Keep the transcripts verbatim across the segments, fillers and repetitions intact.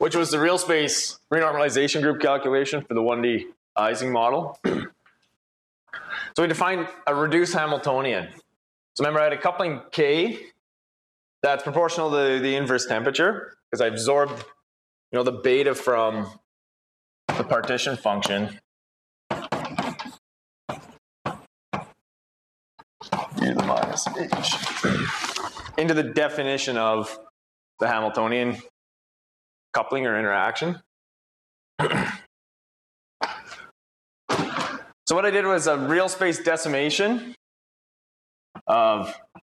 which was the real space renormalization group calculation for the one D Ising model. So we defined a reduced Hamiltonian. So remember, I had a coupling K that's proportional to the inverse temperature, because I absorbed, you know, the beta from the partition function. U to the minus h into the definition of the Hamiltonian coupling or interaction. So what I did was a real space decimation of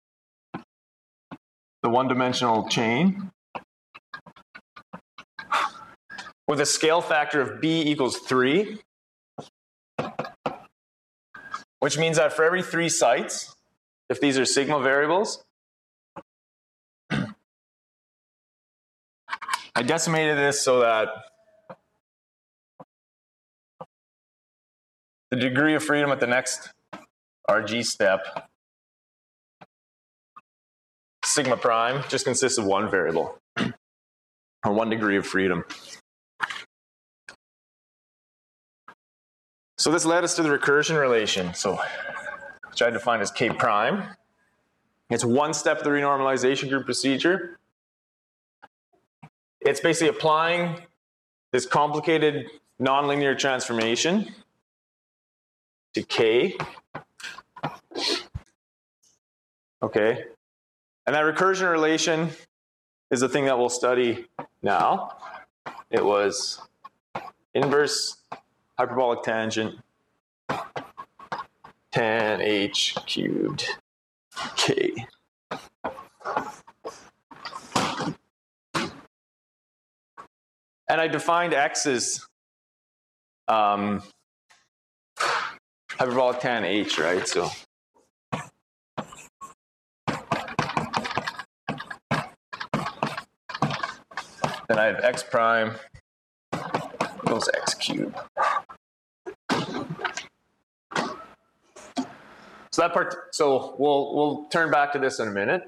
the one-dimensional chain with a scale factor of b equals three, which means that for every three sites, if these are sigma variables, I decimated this so that the degree of freedom at the next R G step, sigma prime, just consists of one variable, or one degree of freedom. So this led us to the recursion relation, so which I define as K prime. It's one step of the renormalization group procedure. It's basically applying this complicated nonlinear transformation to K. Okay. And that recursion relation is the thing that we'll study now. It was inverse hyperbolic tangent tan h cubed K. And I defined x as um, hyperbolic tan h, right? So then I have x prime equals x cubed. So that part, so we'll we'll turn back to this in a minute.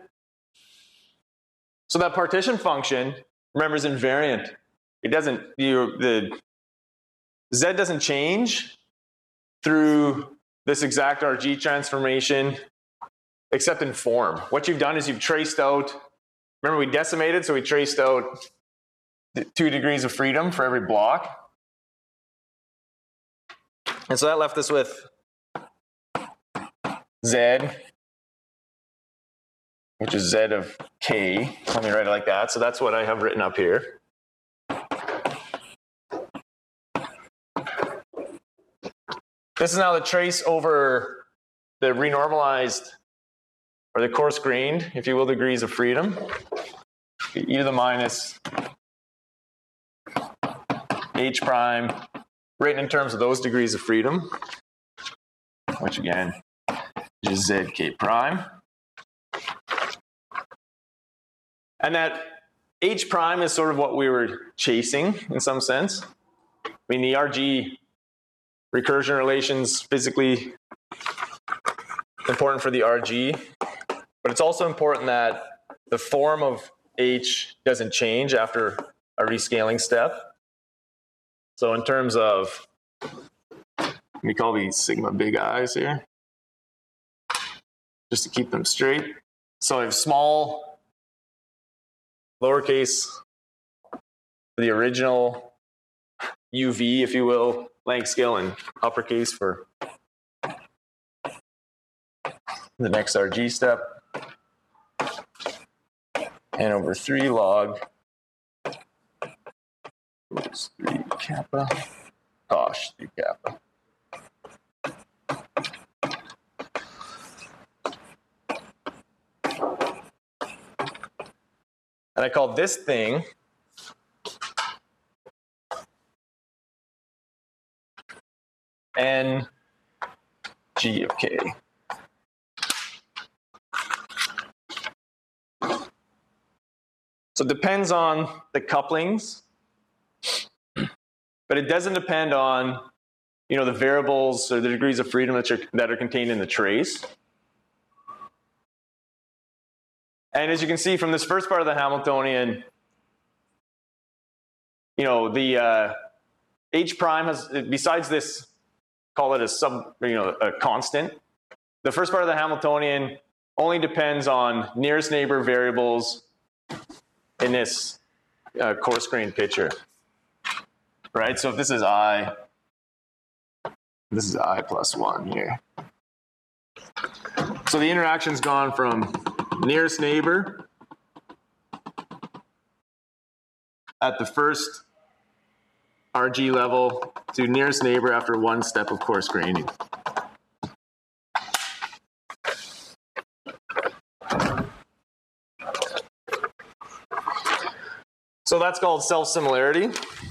So that partition function, remember, is invariant. It doesn't, you, the Z doesn't change through this exact R G transformation, except in form. What you've done is you've traced out, remember we decimated, so we traced out the two degrees of freedom for every block. And so that left us with Z, which is Z of K. Let me write it like that. So that's what I have written up here. This is now the trace over the renormalized, or the coarse grained, if you will, degrees of freedom. E to the minus h prime, written in terms of those degrees of freedom, which again is zk prime. And that h prime is sort of what we were chasing in some sense. I mean, the R G recursion relations physically important for the R G, but it's also important that the form of H doesn't change after a rescaling step. So in terms of, let me call these sigma big I's here, just to keep them straight. So I have small, lowercase, the original U V, if you will, length scale, and uppercase for the next R G step, and over three log, oops, three kappa, gosh, three kappa. And I call this thing N G of K. So it depends on the couplings, but it doesn't depend on, you know, the variables or the degrees of freedom that are, that are contained in the trace. And as you can see from this first part of the Hamiltonian, you know, the uh, H prime has, besides this, call it a sub, you know, a constant. The first part of the Hamiltonian only depends on nearest neighbor variables in this uh, coarse grained picture, right? So if this is I, this is I plus one here. So the interaction's gone from nearest neighbor at the first R G level to nearest neighbor after one step of coarse graining. So that's called self-similarity.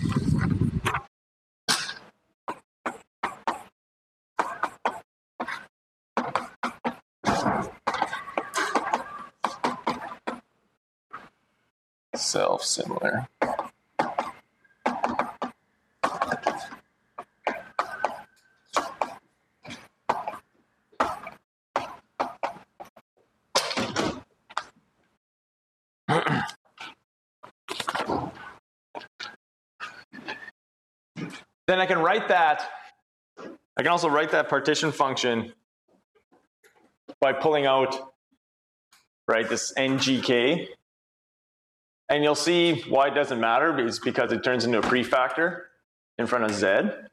Self-similar. Then I can write that, I can also write that partition function by pulling out, right, this N G K. And you'll see why it doesn't matter. It's because it turns into a prefactor in front of Z.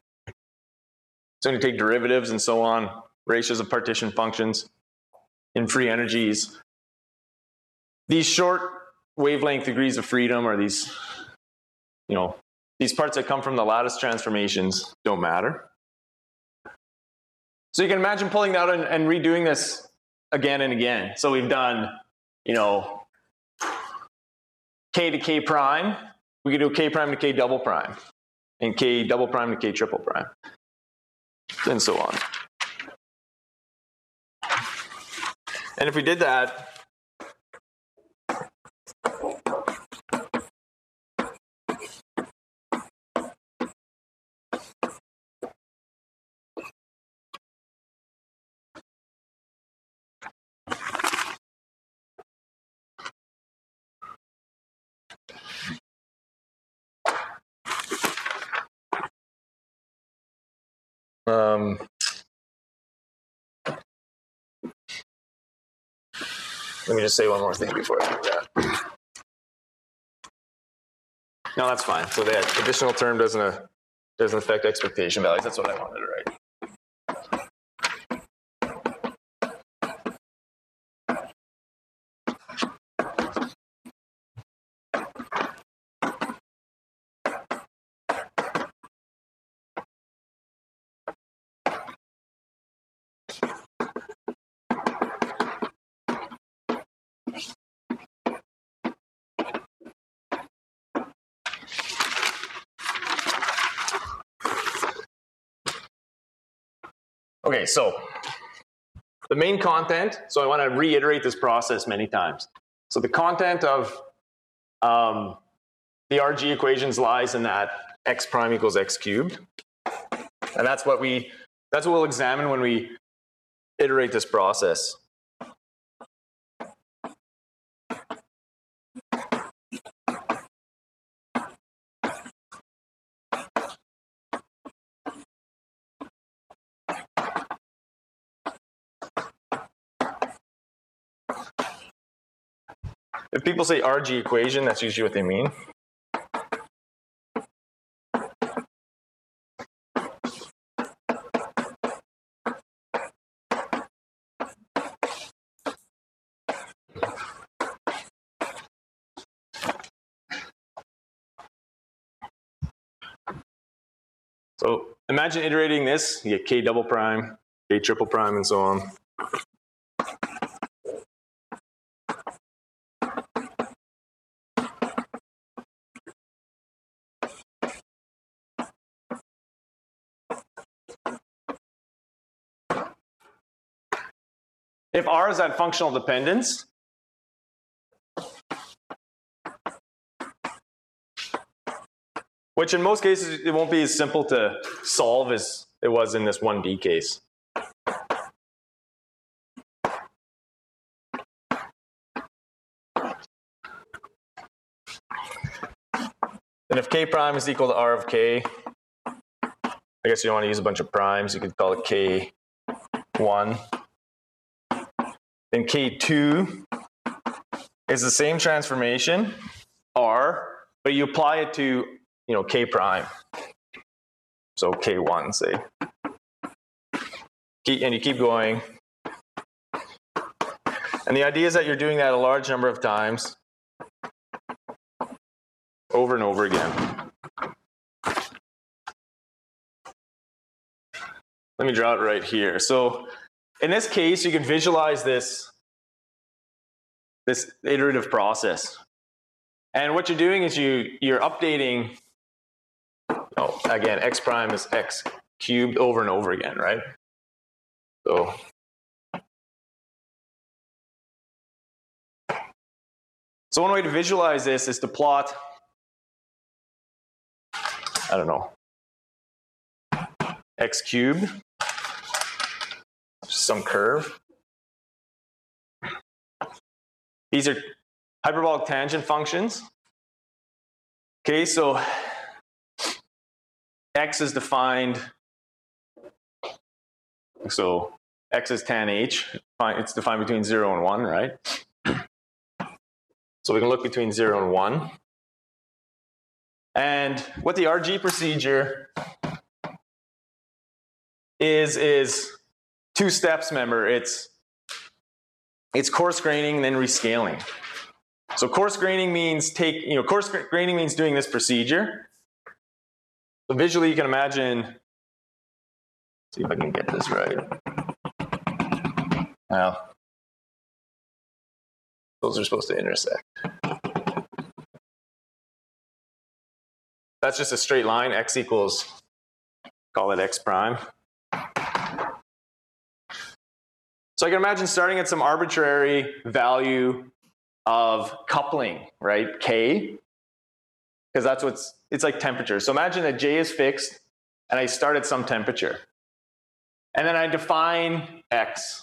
So you take derivatives and so on, ratios of partition functions in free energies. These short wavelength degrees of freedom, or these, you know, these parts that come from the lattice transformations don't matter. So you can imagine pulling that out and, and redoing this again and again. So we've done, you know, K to K prime. We could do K prime to K double prime, and K double prime to K triple prime, and so on. And if we did that, Um, let me just say one more thing before I do that. No, that's fine. So the additional term doesn't, uh, doesn't affect expectation values. That's what I wanted to write. Okay, so the main content, so I want to reiterate this process many times. So the content of um, the R G equations lies in that x prime equals x cubed. And that's what we, that's what we'll examine when we iterate this process. If people say R G equation, that's usually what they mean. So imagine iterating this, you get K double prime, K triple prime, and so on. If R is that functional dependence, which in most cases it won't be as simple to solve as it was in this one B case. then if k prime is equal to r of k, I guess you don't want to use a bunch of primes, you could call it k one. Then k two is the same transformation, r, but you apply it to, you know, k prime. So k one, say. And you keep going. And the idea is that you're doing that a large number of times, over and over again. Let me draw it right here. So in this case, you can visualize this, this iterative process. And what you're doing is you, you're updating, oh, again, x prime is x cubed over and over again, right? So, so one way to visualize this is to plot, I don't know, x cubed, some curve. These are hyperbolic tangent functions. Okay, so x is defined, so x is tan h, it's defined between zero and one, right? So we can look between zero and one. And what the R G procedure is, is two steps, remember. It's, it's coarse graining, then rescaling. So coarse graining means take, you know, coarse graining means doing this procedure. So visually you can imagine, see if I can get this right. Now, those are supposed to intersect. That's just a straight line, x equals, call it x prime. So I can imagine starting at some arbitrary value of coupling, right, k, because that's what's, it's like temperature. So imagine that J is fixed, and I start at some temperature. And then I define x.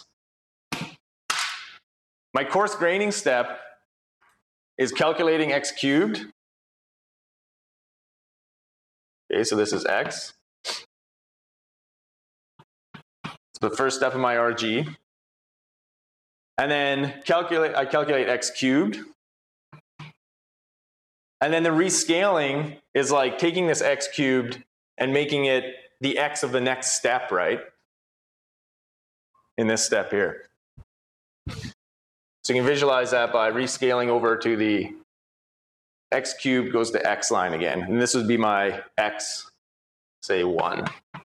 My coarse graining step is calculating x cubed. Okay, so this is x. It's the first step of my R G. And then calculate, I calculate x cubed. And then the rescaling is like taking this x cubed and making it the x of the next step, right? In this step here. So you can visualize that by rescaling over to the x cubed goes to x line again. And this would be my x, say one.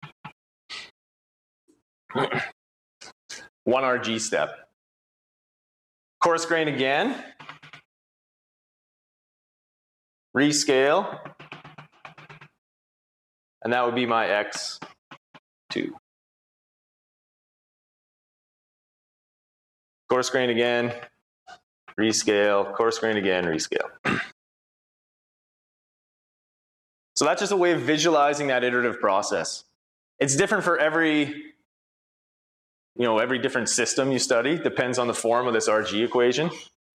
One R G step. Coarse grain again. Rescale. And that would be my x two. Coarse grain again, rescale, coarse grain again, rescale. So that's just a way of visualizing that iterative process. It's different for every, you know, every different system you study, depends on the form of this R G equation.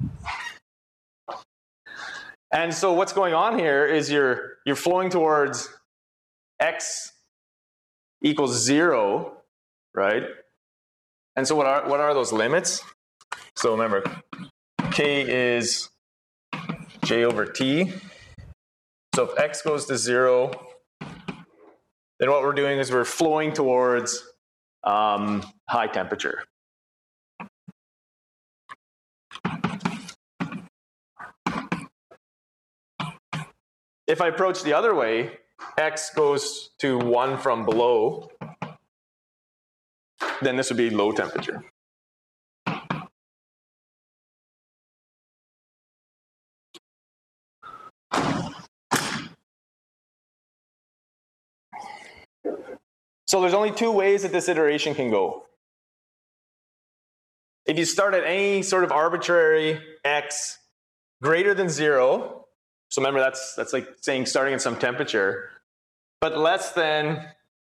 And so what's going on here is you're, you're flowing towards x equals zero, right? And so what are, what are those limits? So remember, k is j over t. So if x goes to zero, then what we're doing is we're flowing towards um, high temperature. If I approach the other way, x goes to one from below, then this would be low temperature. So there's only two ways that this iteration can go. If you start at any sort of arbitrary x greater than zero, so remember that's, that's like saying starting at some temperature, but less than,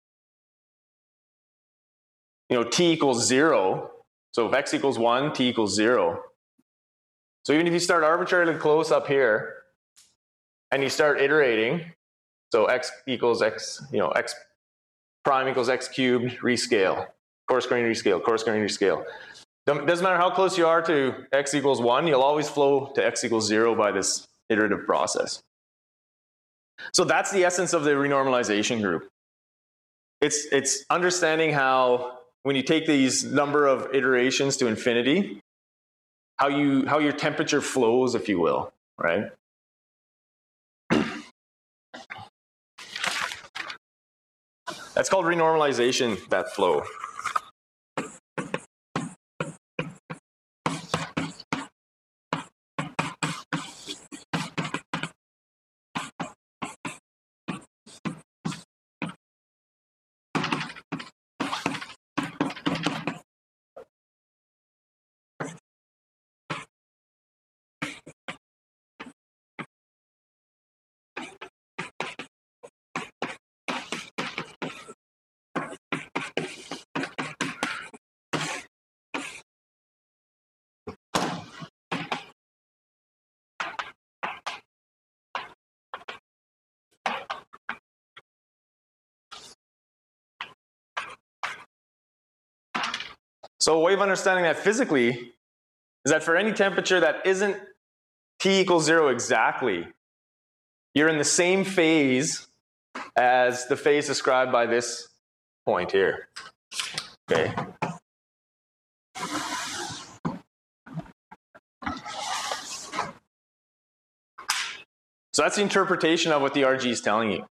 you know, t equals zero. So if x equals one, t equals zero. So even if you start arbitrarily close up here, and you start iterating, so x equals x, you know, x prime equals x cubed, rescale, corresponding rescale, corresponding rescale. Doesn't matter how close you are to x equals one, you'll always flow to x equals zero by this iterative process. So that's the essence of the renormalization group. It's, it's understanding how, when you take these number of iterations to infinity, how, you, how your temperature flows, if you will, right? That's called renormalization, that flow. So a way of understanding that physically is that for any temperature that isn't T equals zero exactly, you're in the same phase as the phase described by this point here. Okay. So that's the interpretation of what the R G is telling you.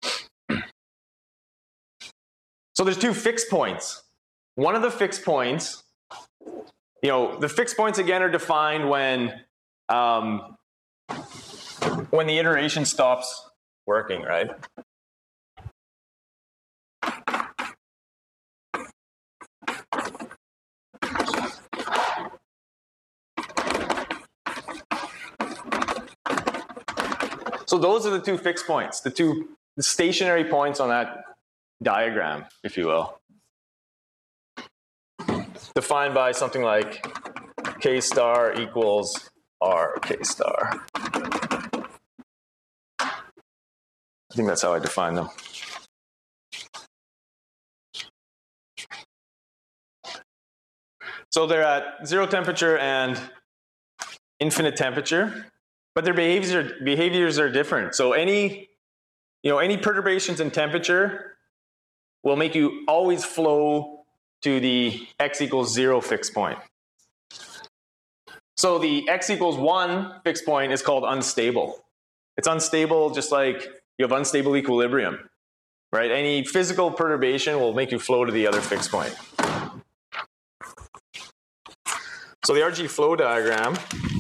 So there's two fixed points. One of the fixed points, you know, the fixed points again are defined when, um, when the iteration stops working, right? So those are the two fixed points, the two stationary points on that diagram, if you will. Defined by something like K star equals R K star. I think that's how I define them. So they're at zero temperature and infinite temperature, but their behaviors are, behaviors are different. So any, you know, any perturbations in temperature will make you always flow to the x equals zero fixed point. So the x equals one fixed point is called unstable. It's unstable just like you have unstable equilibrium, right? Any physical perturbation will make you flow to the other fixed point. So the R G flow diagram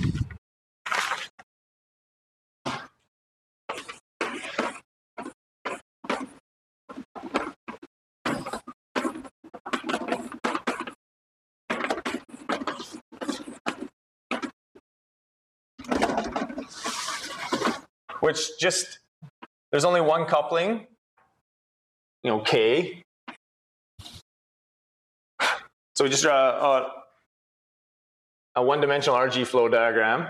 which just, there's only one coupling, you know, K. So we just draw a, a one-dimensional R G flow diagram.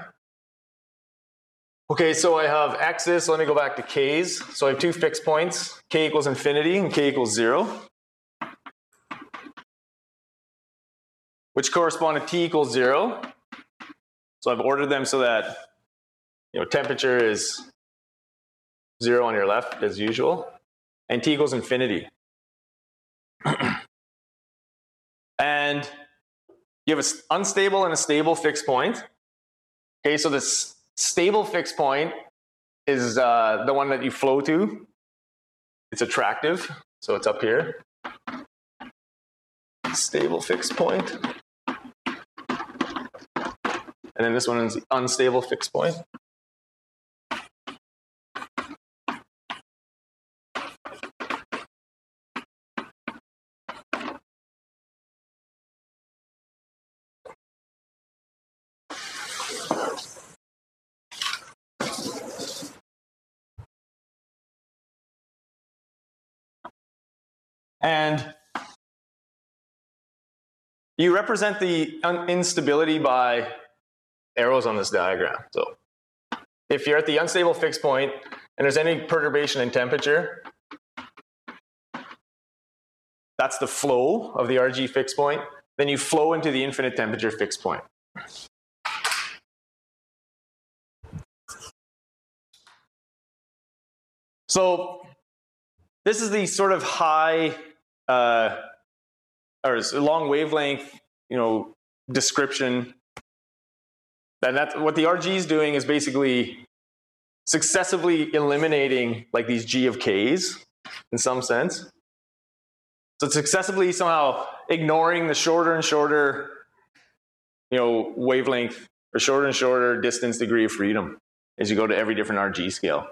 Okay, so I have X's, so let me go back to K's. So I have two fixed points, K equals infinity and K equals zero, which correspond to T equals zero. So I've ordered them so that, you know, temperature is zero on your left as usual, and T equals infinity. And you have an unstable and a stable fixed point. Okay, so this stable fixed point is uh, the one that you flow to. It's attractive, so it's up here. Stable fixed point. And then this one is the unstable fixed point. And you represent the instability by arrows on this diagram. So if you're at the unstable fixed point and there's any perturbation in temperature, that's the flow of the R G fixed point, then you flow into the infinite temperature fixed point. So this is the sort of high uh, or long wavelength, you know, description. And that's what the R G is doing, is basically successively eliminating like these G of K's in some sense. So it's successively somehow ignoring the shorter and shorter, you know, wavelength or shorter and shorter distance degree of freedom as you go to every different R G scale.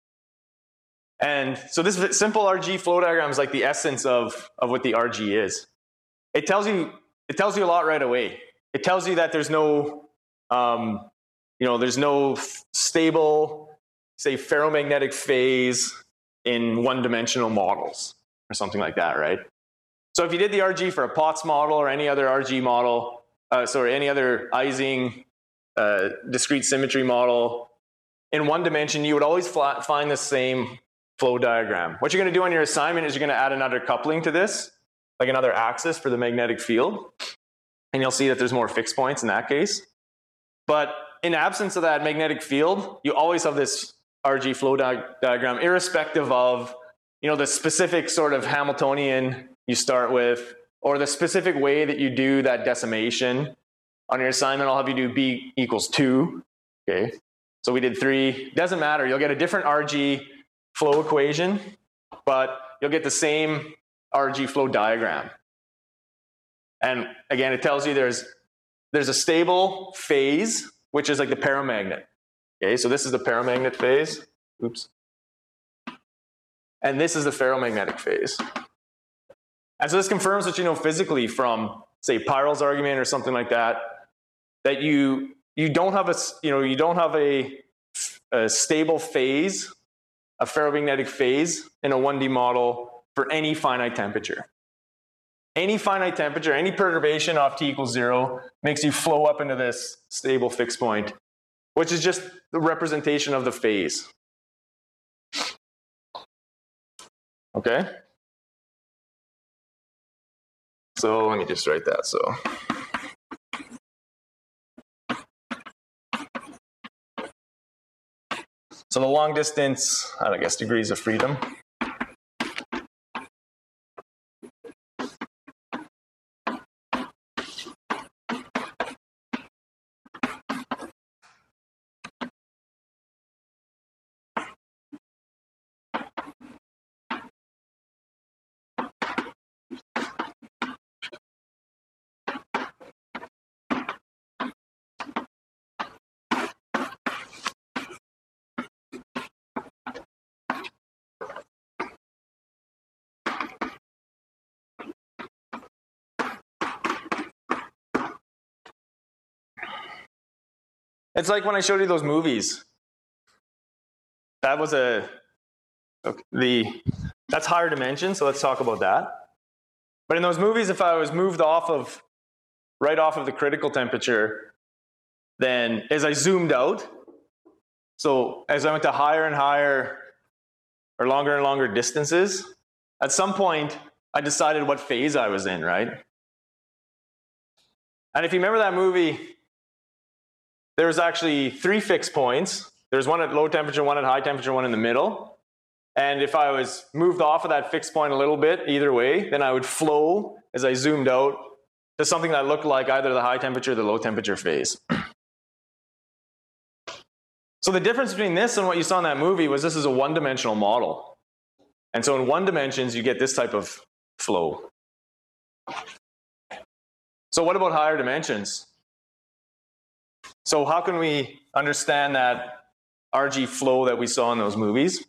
And so this simple R G flow diagram is like the essence of, of what the R G is. It tells you, it tells you a lot right away. It tells you that there's no, um, you know, there's no stable, say, ferromagnetic phase in one-dimensional models or something like that, right? So if you did the R G for a Potts model or any other R G model, uh, sorry, any other Ising uh, discrete symmetry model, in one dimension, you would always flat find the same flow diagram. What you're going to do on your assignment is you're going to add another coupling to this, like another axis for the magnetic field. And you'll see that there's more fixed points in that case. But in absence of that magnetic field, you always have this R G flow di diagram, irrespective of, you know, the specific sort of Hamiltonian you start with, or the specific way that you do that decimation. On your assignment, I'll have you do B equals two. Okay, so we did three. Doesn't matter. You'll get a different R G flow equation, but you'll get the same R G flow diagram. And again, it tells you there's there's a stable phase, which is like the paramagnet. Okay, so this is the paramagnet phase. Oops. And this is the ferromagnetic phase. And so this confirms what you know physically from, say, Peierls argument or something like that, that you you don't have a you know you don't have a, a stable phase, a ferromagnetic phase in a one D model for any finite temperature. Any finite temperature, any perturbation off T equals zero makes you flow up into this stable fixed point, which is just the representation of the phase. Okay? So let me just write that. So So the long distance, I guess, degrees of freedom. It's like when I showed you those movies. That was a, okay, the, that's higher dimension, so let's talk about that. But in those movies, if I was moved off of, right off of the critical temperature, then as I zoomed out, so as I went to higher and higher, or longer and longer distances, at some point, I decided what phase I was in, right? And if you remember that movie, there was actually three fixed points. There's one at low temperature, one at high temperature, one in the middle. And if I was moved off of that fixed point a little bit, either way, then I would flow as I zoomed out to something that looked like either the high temperature or the low temperature phase. So the difference between this and what you saw in that movie was this is a one-dimensional model. And so in one dimensions, you get this type of flow. So what about higher dimensions? So how can we understand that R G flow that we saw in those movies?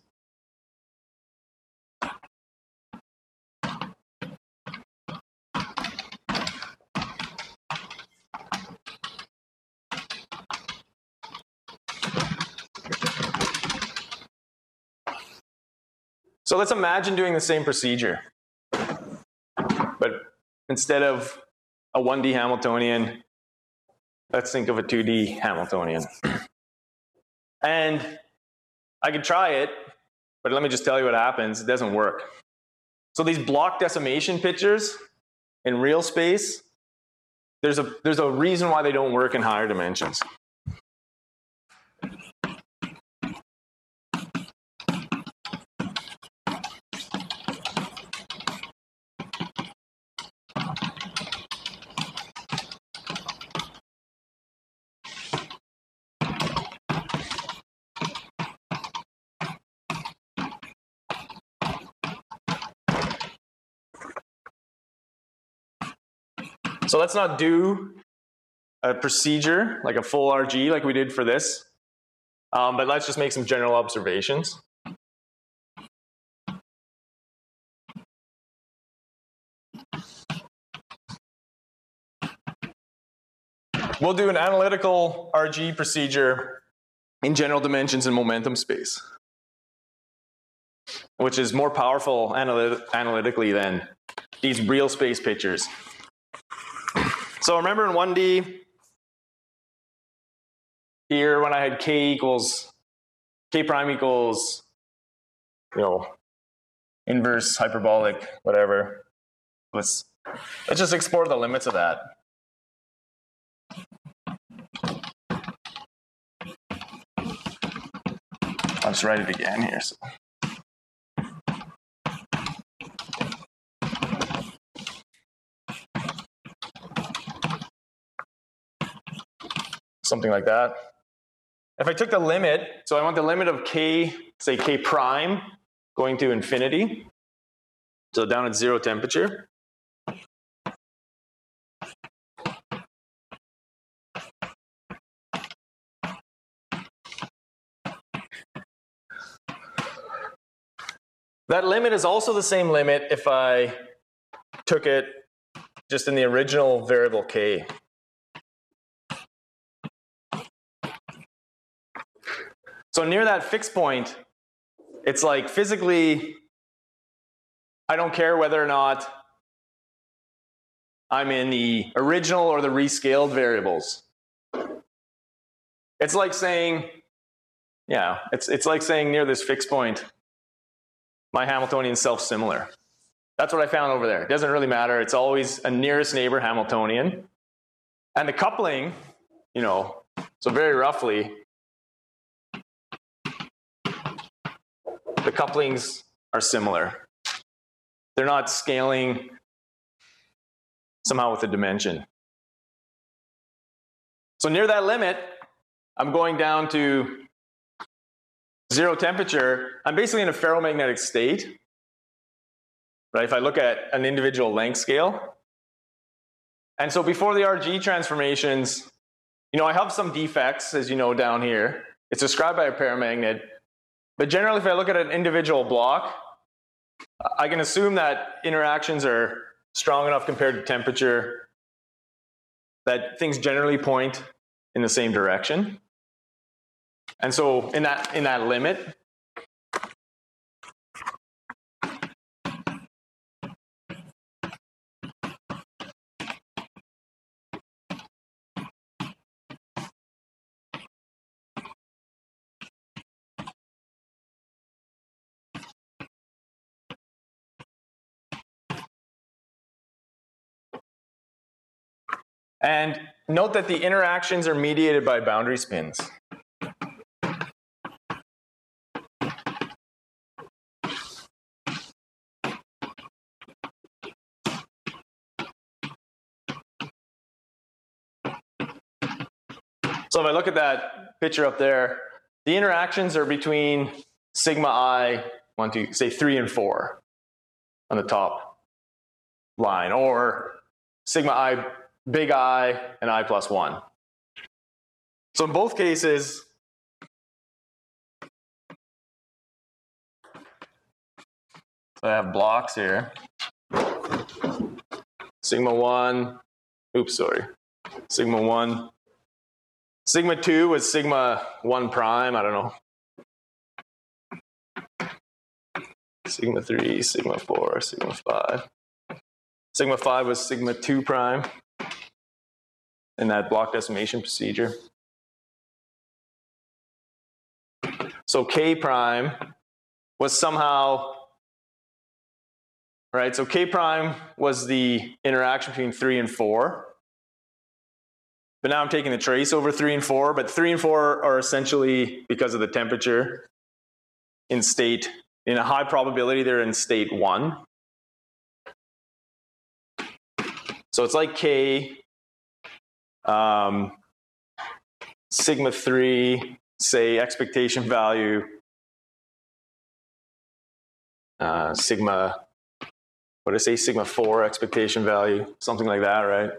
So let's imagine doing the same procedure, but instead of a one D Hamiltonian, let's think of a two D Hamiltonian. And I could try it, but let me just tell you what happens. It doesn't work. So these block decimation pictures in real space, there's a, there's a reason why they don't work in higher dimensions. So let's not do a procedure like a full R G like we did for this, um, but let's just make some general observations. We'll do an analytical R G procedure in general dimensions and momentum space, which is more powerful analyt analytically than these real space pictures. So remember in one D, here when I had k equals, k prime equals, you know, inverse, hyperbolic, whatever. Let's, let's just explore the limits of that. I'll just write it again here. So. Something like that. If I took the limit, so I want the limit of k, say k prime, going to infinity, so down at zero temperature. That limit is also the same limit if I took it just in the original variable k. So near that fixed point, it's like physically, I don't care whether or not I'm in the original or the rescaled variables. It's like saying, yeah, it's, it's like saying near this fixed point, my Hamiltonian is self-similar. That's what I found over there. It doesn't really matter. It's always a nearest neighbor Hamiltonian. And the coupling, you know, so very roughly, the couplings are similar. They're not scaling somehow with a dimension. So near that limit, I'm going down to zero temperature. I'm basically in a ferromagnetic state. Right? If I look at an individual length scale. And so before the R G transformations, you know, I have some defects, as you know, down here. It's described by a paramagnet. But generally, if I look at an individual block, I can assume that interactions are strong enough compared to temperature that things generally point in the same direction. And so in that, in that limit, and note that the interactions are mediated by boundary spins. So if I look at that picture up there, the interactions are between sigma I, one, two, say three and four on the top line, or sigma I, big I, and I plus one. So in both cases, so I have blocks here. Sigma one, oops, sorry. Sigma one. Sigma two was sigma one prime, I don't know. Sigma three, sigma four, sigma five. Sigma five was sigma two prime in that block decimation procedure. So K prime was somehow, right? So K prime was the interaction between three and four. But now I'm taking the trace over three and four, but three and four are essentially, because of the temperature, in state, in a high probability, they're in state one. So it's like K, um, sigma three, say expectation value, uh, sigma, what did I say, sigma four expectation value, something like that, right?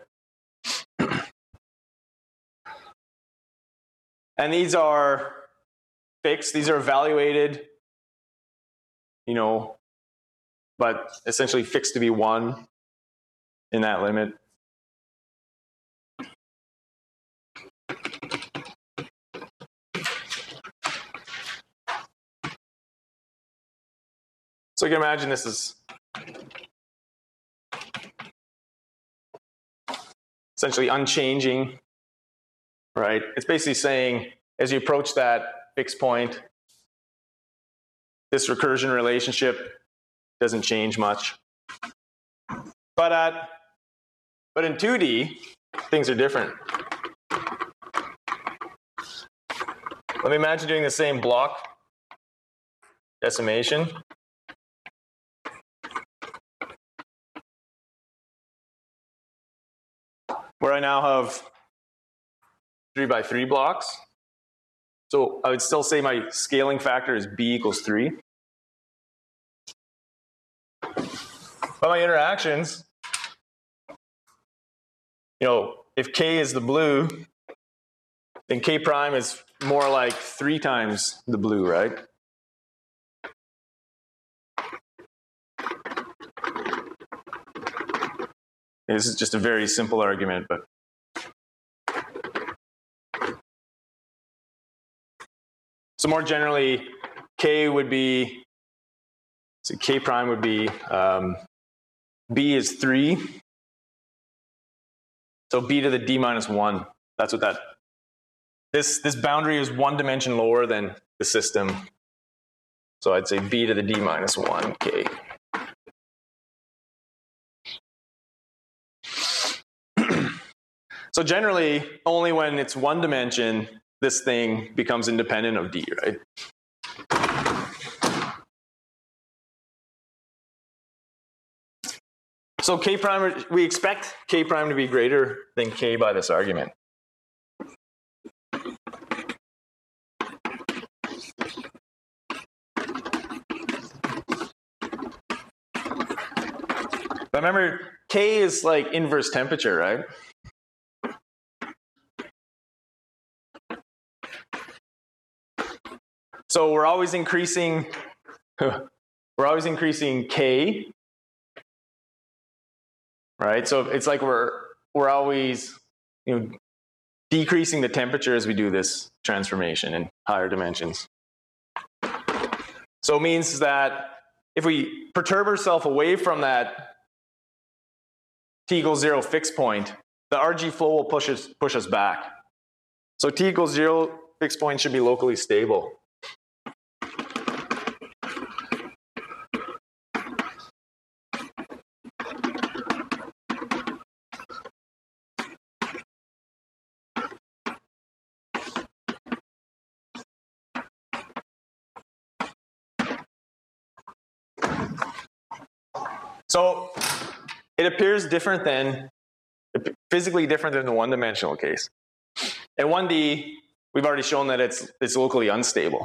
And these are fixed, these are evaluated, you know, but essentially fixed to be one in that limit. So you can imagine this is essentially unchanging, right? It's basically saying, as you approach that fixed point, this recursion relationship doesn't change much. But at, but in two D, things are different. Let me imagine doing the same block decimation. Where I now have three by three blocks. So I would still say my scaling factor is B equals three. But my interactions, you know, if K is the blue, then K prime is more like three times the blue, right? And this is just a very simple argument, but so more generally, K would be, so K prime would be, um, B is three. So B to the D minus one. That's what that, this, this boundary is one dimension lower than the system. So I'd say B to the D minus one, K. So generally, only when it's one dimension, this thing becomes independent of D, right? So K prime, we expect K prime to be greater than K by this argument. But remember, K is like inverse temperature, right? So we're always increasing, we're always increasing K, right? So it's like we're, we're always, you know, decreasing the temperature as we do this transformation in higher dimensions. So it means that if we perturb ourselves away from that T equals zero fixed point, the R G flow will push us, push us back. So T equals zero fixed point should be locally stable. So it appears different than, physically different than the one-dimensional case. In one D, we've already shown that it's, it's locally unstable.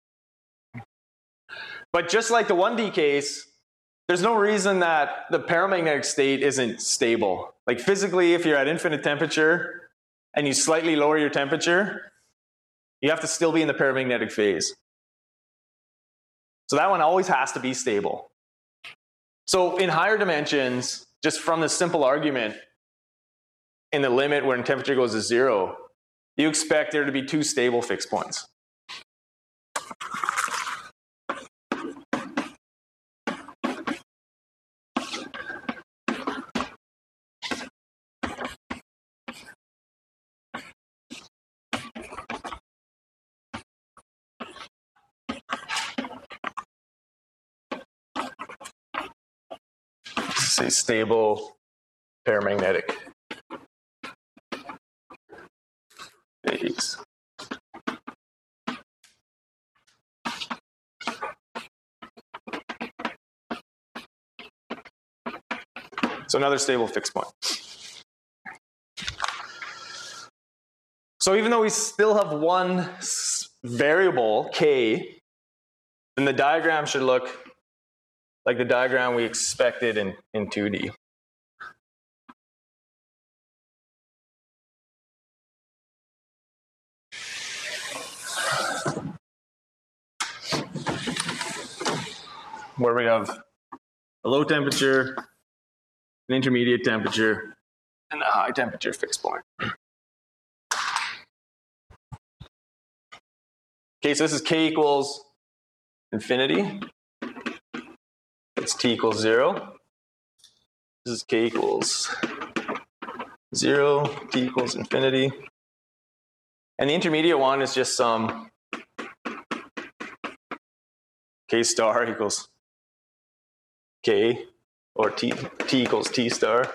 But just like the one D case, there's no reason that the paramagnetic state isn't stable. Like physically, if you're at infinite temperature and you slightly lower your temperature, you have to still be in the paramagnetic phase. So that one always has to be stable. So in higher dimensions, just from the simple argument, in the limit when temperature goes to zero, you expect there to be two stable fixed points. say stable paramagnetic phase. So another stable fixed point. So even though we still have one variable, k, then the diagram should look like the diagram we expected in, in two D. Where we have a low temperature, an intermediate temperature, and a high temperature fixed point. Okay, so this is k equals infinity. It's t equals zero. This is k equals zero, t equals infinity. And the intermediate one is just some k star equals k, or t, t equals t star.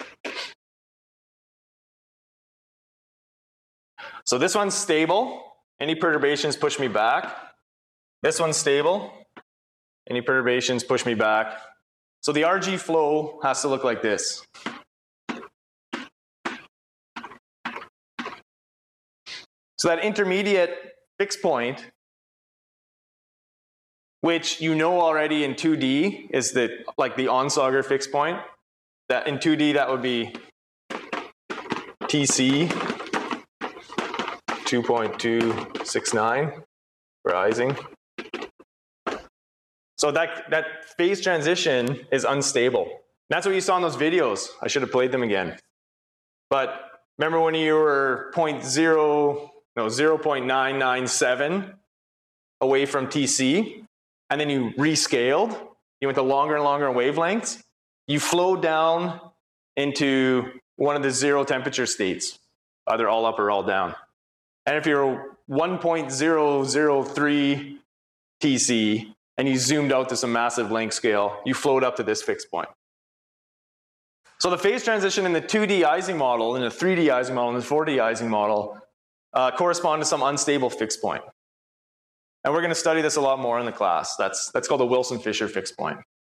So this one's stable. Any perturbations push me back. This one's stable. Any perturbations push me back. So the R G flow has to look like this. So that intermediate fixed point, which you know already in two D is the, like the Onsager fixed point. That in two D that would be T C two point two six nine for Ising. So that, that phase transition is unstable. That's what you saw in those videos. I should have played them again. But remember when you were point zero, no, zero point nine nine seven away from T C, and then you rescaled, you went to longer and longer wavelengths, you flowed down into one of the zero temperature states, either all up or all down. And if you're one point zero zero three T C and you zoomed out to some massive length scale, you flowed up to this fixed point. So the phase transition in the two D Ising model, in the three D Ising model, and the four D Ising model uh, correspond to some unstable fixed point. And we're going to study this a lot more in the class. That's, that's called the Wilson-Fisher fixed point.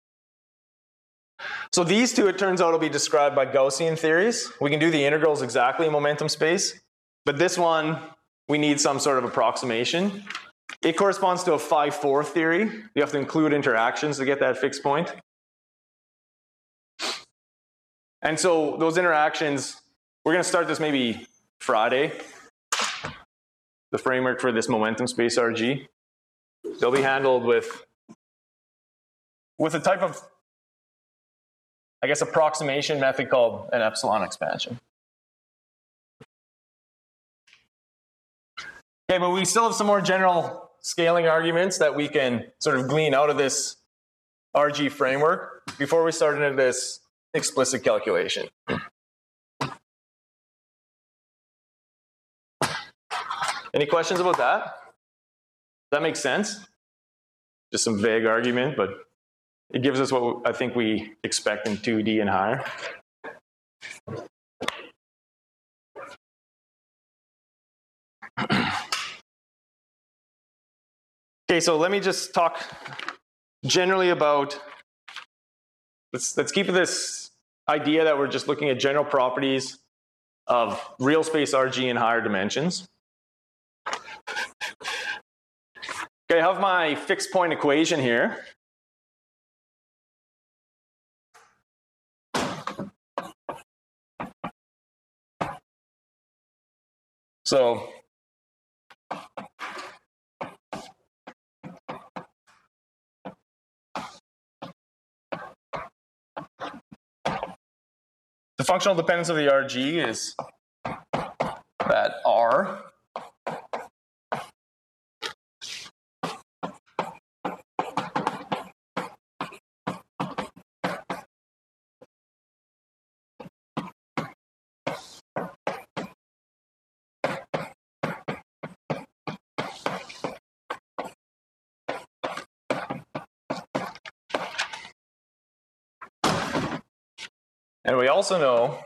So these two, it turns out, will be described by Gaussian theories. We can do the integrals exactly in momentum space, but this one, we need some sort of approximation. It corresponds to a phi four theory. You have to include interactions to get that fixed point. And so those interactions, we're going to start this maybe Friday, the framework for this momentum space R G. They'll be handled with, with a type of, I guess, approximation method called an epsilon expansion. Okay, but we still have some more general scaling arguments that we can sort of glean out of this R G framework before we start into this explicit calculation. Any questions about that? Does that make sense? Just some vague argument, but it gives us what I think we expect in two D and higher. Okay, so let me just talk generally about, let's, let's keep this idea that we're just looking at general properties of real space R G in higher dimensions. Okay, I have my fixed point equation here. So the functional dependence of the R G is that R And we also know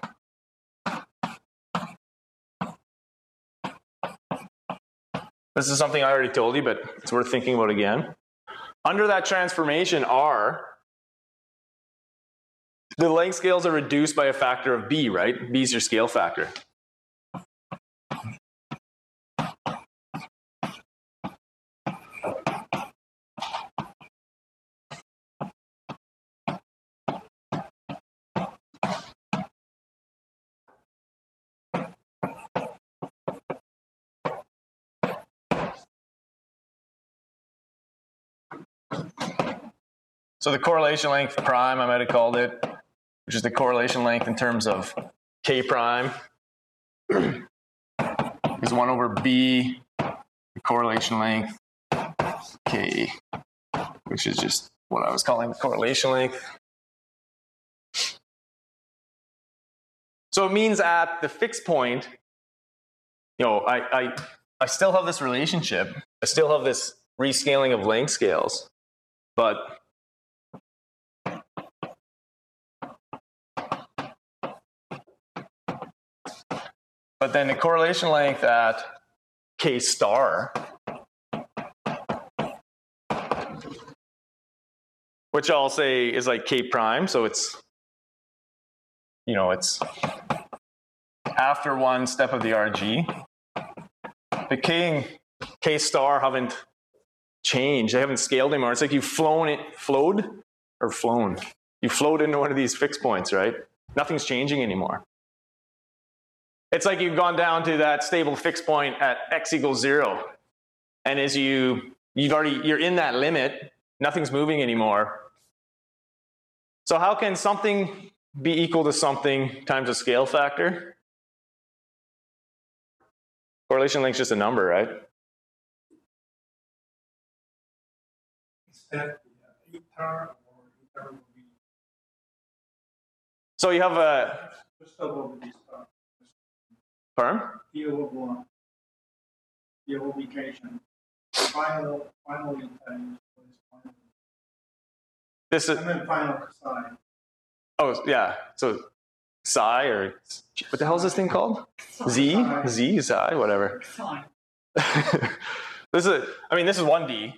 this is something I already told you, but it's worth thinking about again. Under that transformation R, the length scales are reduced by a factor of B, right? B is your scale factor. So the correlation length prime, I might have called it, which is the correlation length in terms of K prime, is one over B, the correlation length, K, which is just what I was calling the correlation length. So it means at the fixed point, you know, I, I, I still have this relationship. I still have this rescaling of length scales, but But then the correlation length at K star, which I'll say is like K prime, so it's, you know, it's after one step of the R G. The K and K star haven't changed, they haven't scaled anymore. It's like you've flown it, flowed, or flown. You flowed into one of these fixed points, right? Nothing's changing anymore. It's like you've gone down to that stable fixed point at x equals zero. And as you, you've already, you're in that limit, nothing's moving anymore. So how can something be equal to something times a scale factor? Correlation length's just a number, right? So you have a Pardon? Final, final this is, and then final psi. Oh, yeah. So psi, or what the hell is this thing called? Z? Z, psi, whatever. This is, I mean, this is one D.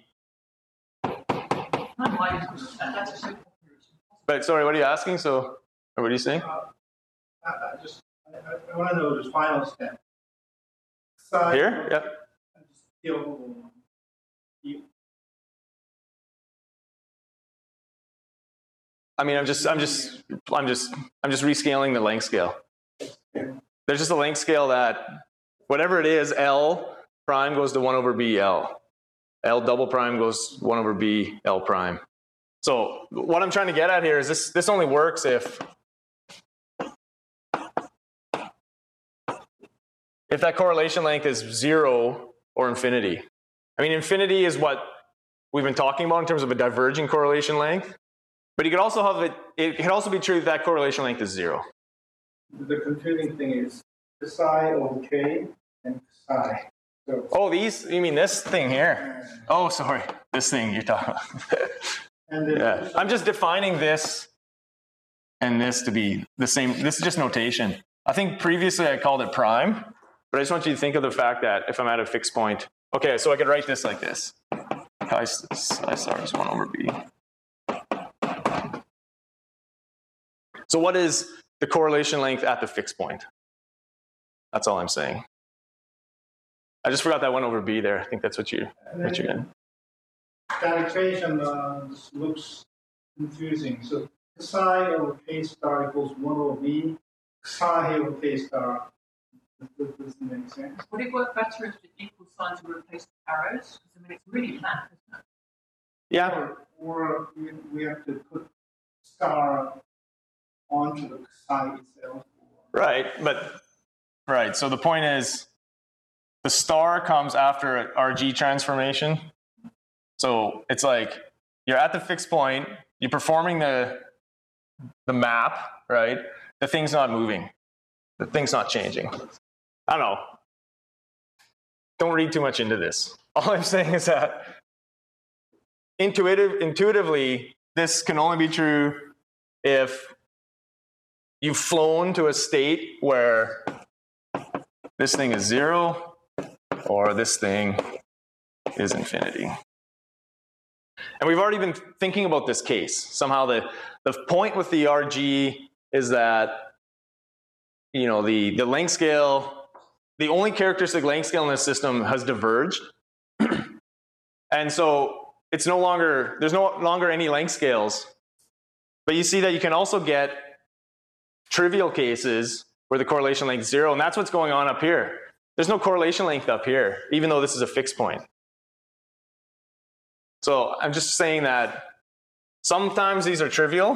But sorry, what are you asking? So, or what are you saying? Uh, I, I just, I, I want to know the final step. Psi, Here? Yep. You, I mean, I'm just, I'm just, I'm just, I'm just rescaling the length scale. There's just a length scale that whatever it is, L prime goes to one over B L. L double prime goes one over B L prime. So what I'm trying to get at here is this, this only works if, if that correlation length is zero or infinity. I mean, infinity is what we've been talking about in terms of a diverging correlation length. But you could also have it, it could also be true that that correlation length is zero. The confusing thing is psi over K and psi. So, oh, these, you mean this thing here? Oh, sorry, this thing you're talking about. and yeah. I'm just defining this and this to be the same. This is just notation. I think previously I called it prime, but I just want you to think of the fact that if I'm at a fixed point, okay, so I could write this like this. Chi star is one over B. So what is the correlation length at the fixed point? That's all I'm saying. I just forgot that one over B there. I think that's what you what you're getting. That equation uh, looks confusing. So psi over K star equals one over B. Psi over K star. That doesn't make sense. Would it work better if the equal signs were replaced with arrows? Because I mean, it's really flat, isn't it? Yeah. Or, or we, we have to put star onto the psi itself. Right, but right. So the point is, the star comes after an R G transformation. So it's like you're at the fixed point, you're performing the the map, right? The thing's not moving. The thing's not changing. I don't know. Don't read too much into this. All I'm saying is that intuitive, intuitively, this can only be true if you've flown to a state where this thing is zero or this thing is infinity. And we've already been thinking about this case. Somehow the, the point with the R G is that, you know, the, the length scale, the only characteristic length scale in this system has diverged. And so it's no longer, there's no longer any length scales. But you see that you can also get trivial cases where the correlation length is zero, and that's what's going on up here. There's no correlation length up here, even though this is a fixed point. So I'm just saying that sometimes these are trivial,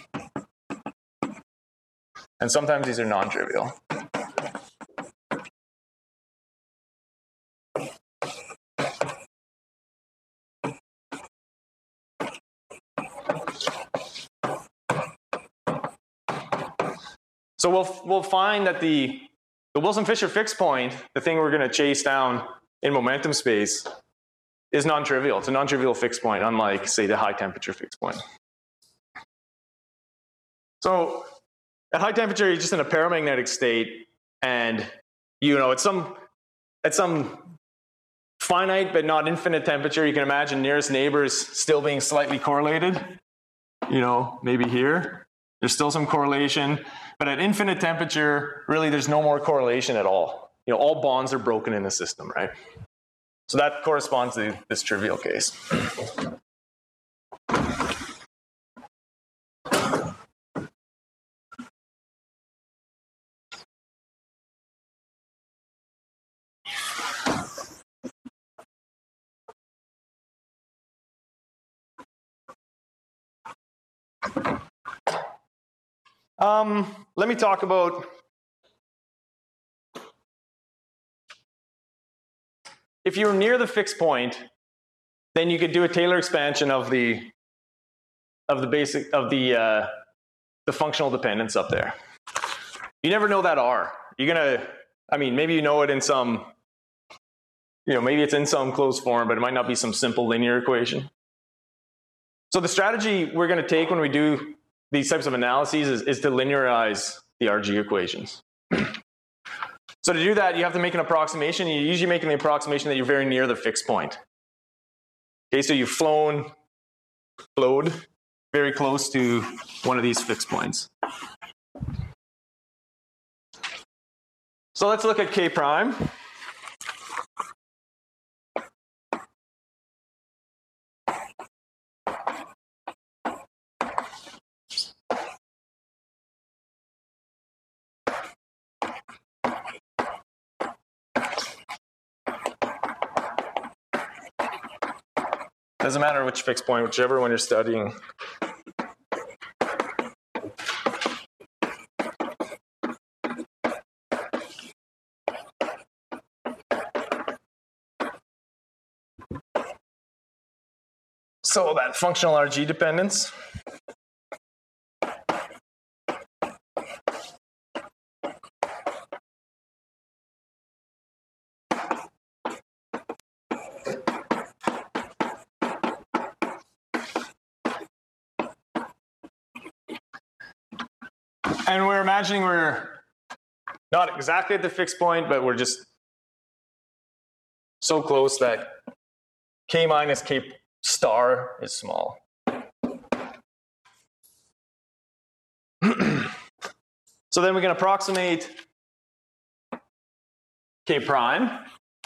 and sometimes these are non-trivial. So we'll, we'll find that the, the Wilson-Fisher fixed point, the thing we're going to chase down in momentum space, is non-trivial. It's a non-trivial fixed point, unlike, say, the high temperature fixed point. So at high temperature, you're just in a paramagnetic state, and you know, at some, at some finite but not infinite temperature, you can imagine nearest neighbors still being slightly correlated. You know, maybe here. There's still some correlation. But at infinite temperature, really, there's no more correlation at all. You know, all bonds are broken in the system, right? So that corresponds to this trivial case. Um, let me talk about if you're near the fixed point, then you could do a Taylor expansion of the of the basic of the uh, the functional dependence up there. You never know that R. You're gonna, I mean, maybe you know it in some, you know, maybe it's in some closed form, but it might not be some simple linear equation. So the strategy we're going to take when we do these types of analyses is, is to linearize the R G equations. So to do that, you have to make an approximation. You're usually making the approximation that you're very near the fixed point. Okay, so you've flown, flowed very close to one of these fixed points. So let's look at K prime. Doesn't matter which fixed point, whichever one you're studying. So that functional R G dependence. And we're imagining we're not exactly at the fixed point, but we're just so close that K minus K star is small. So then we can approximate K prime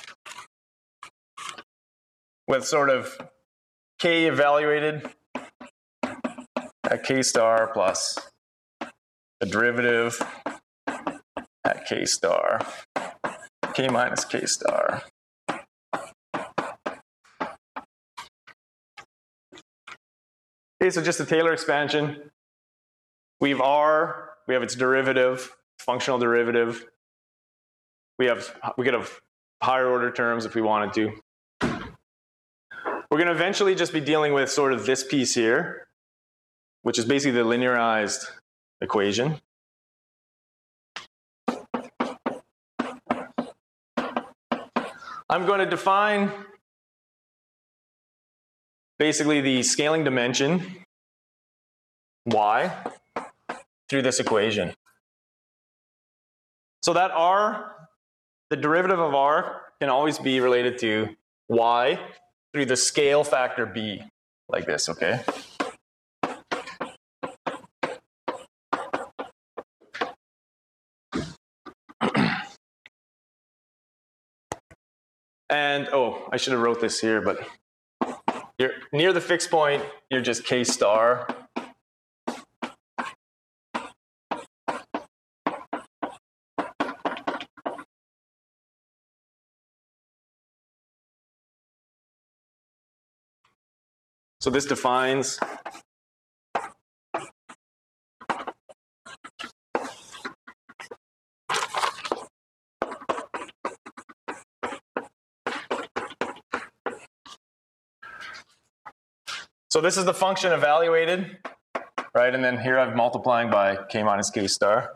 with sort of K evaluated at K star plus the derivative at K star, K minus K star. Okay, so just a Taylor expansion. We have R, we have its derivative, functional derivative. We have, we could have higher order terms if we wanted to. We're going to eventually just be dealing with sort of this piece here, which is basically the linearized equation. I'm going to define basically the scaling dimension y through this equation. So that r, the derivative of r can always be related to y through the scale factor b, like this, okay? And, oh, I should have wrote this here, but you're near the fixed point, you're just k star. So this defines so this is the function evaluated, right? And then here I'm multiplying by k minus k star.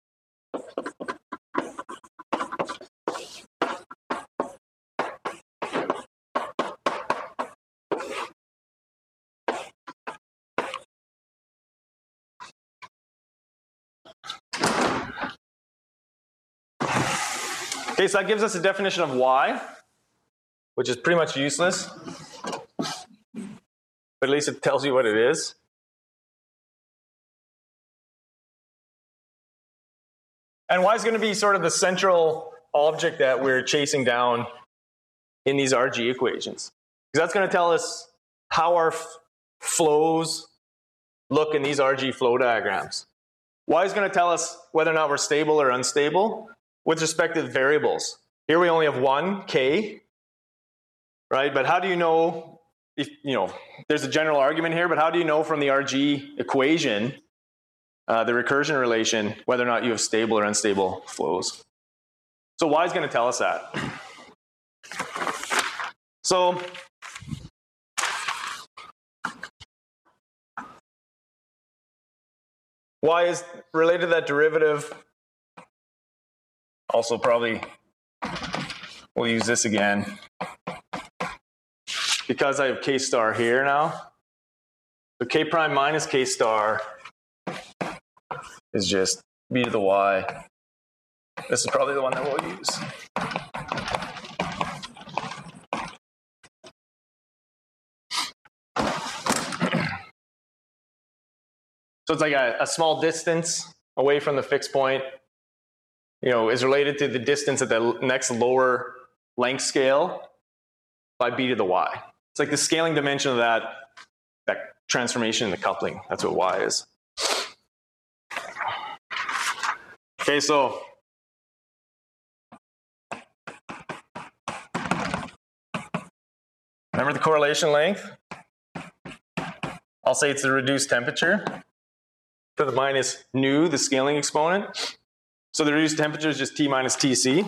Okay, so that gives us a definition of y, which is pretty much useless, but at least it tells you what it is. And y is going to be sort of the central object that we're chasing down in these R G equations. Because that's going to tell us how our f flows look in these R G flow diagrams. Y is going to tell us whether or not we're stable or unstable with respect to the variables. Here we only have one, k, right? But how do you know if, you know, there's a general argument here, but how do you know from the R G equation, uh, the recursion relation, whether or not you have stable or unstable flows? So y is going to tell us that. So y is related to that derivative. Also probably we'll use this again because I have k star here now. So k prime minus k star is just b to the y. This is probably the one that we'll use. So it's like a, a small distance away from the fixed point, you know, is related to the distance at the next lower length scale by b to the y. It's like the scaling dimension of that, that transformation in the coupling. That's what y is. Okay, so remember the correlation length? I'll say it's the reduced temperature to the minus nu, the scaling exponent. So the reduced temperature is just T minus T C.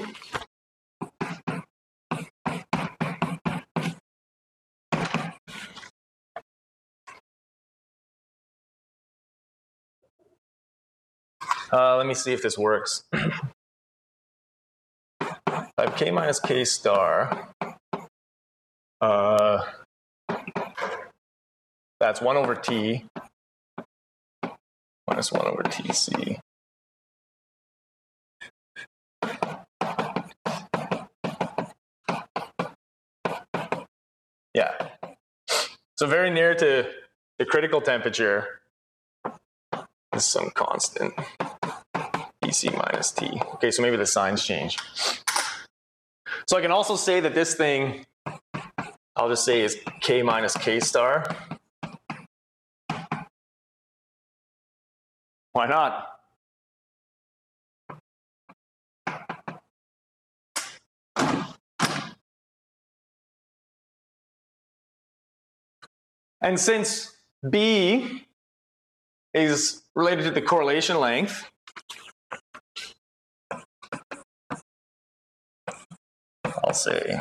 Uh, let me see if this works. I have k minus k star. Uh, that's one over T minus one over T C. Yeah. So very near to the critical temperature is some constant, T C minus T. Okay, so maybe the signs change. So I can also say that this thing, I'll just say is k minus k star. Why not? And since B is related to the correlation length, I'll say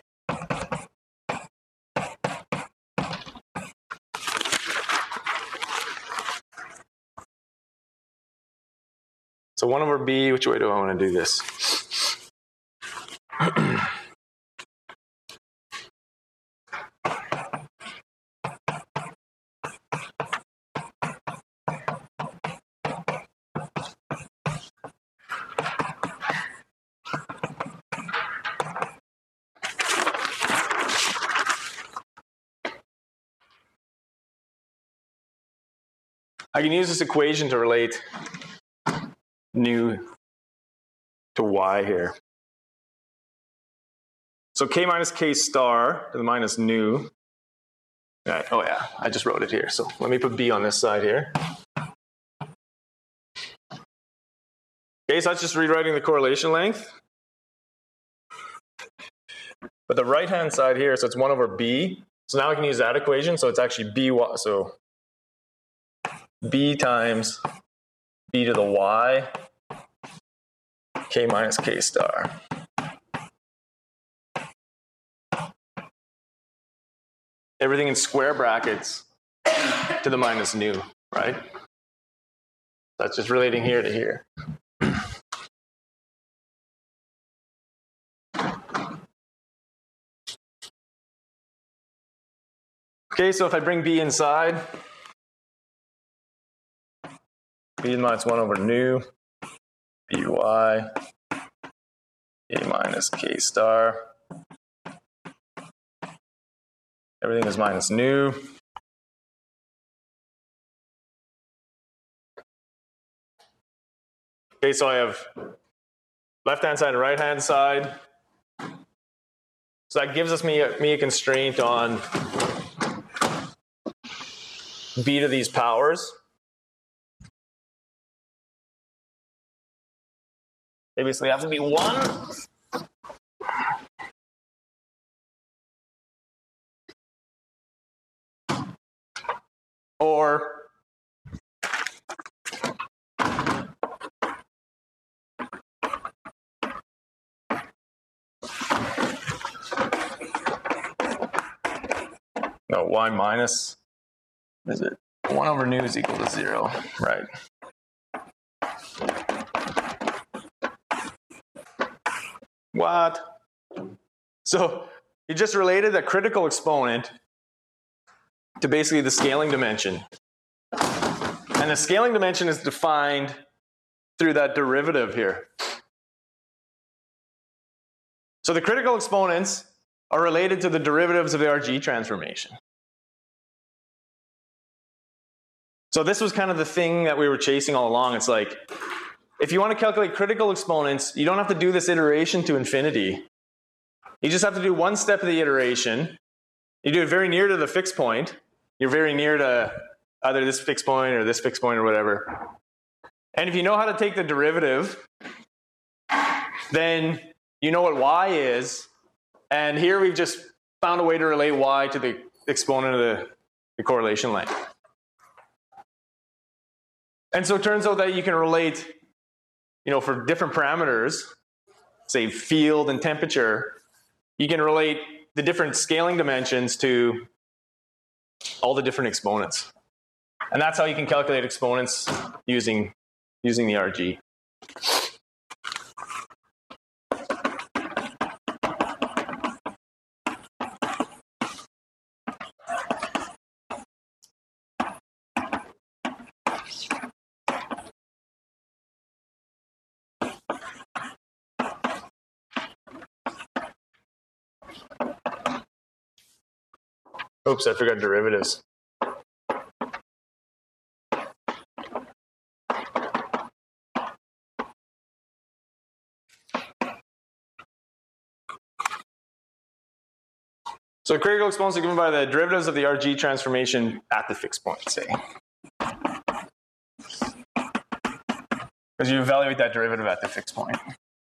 so one over B, which way do I want to do this? I can use this equation to relate nu to y here. So k minus k star to the minus nu. Right. Oh yeah, I just wrote it here. So let me put b on this side here. Okay, so that's just rewriting the correlation length. But the right-hand side here, so it's one over b. So now I can use that equation. So it's actually b, so b times b to the y, k minus k star. Everything in square brackets to the minus nu, right? That's just relating here to here. Okay, so if I bring b inside, b minus one over nu, by, k minus k star. Everything is minus nu. Okay, so I have left-hand side and right-hand side. So that gives us me a, me a constraint on b to these powers. They basically have to be one. Or no, y minus, is it one over nu is equal to zero, right? What? So you just related the critical exponent to basically the scaling dimension. And the scaling dimension is defined through that derivative here. So the critical exponents are related to the derivatives of the R G transformation. So this was kind of the thing that we were chasing all along. It's like, if you want to calculate critical exponents, you don't have to do this iteration to infinity. You just have to do one step of the iteration. You do it very near to the fixed point. You're very near to either this fixed point or this fixed point or whatever. And if you know how to take the derivative, then you know what y is. And here we've just found a way to relate y to the exponent of the, the correlation length. And so it turns out that you can relate, you know, for different parameters, say field and temperature, you can relate the different scaling dimensions to all the different exponents. And that's how you can calculate exponents using, using the R G. Oops, I forgot derivatives. So critical exponents are given by the derivatives of the R G transformation at the fixed point, say. Because you evaluate that derivative at the fixed point.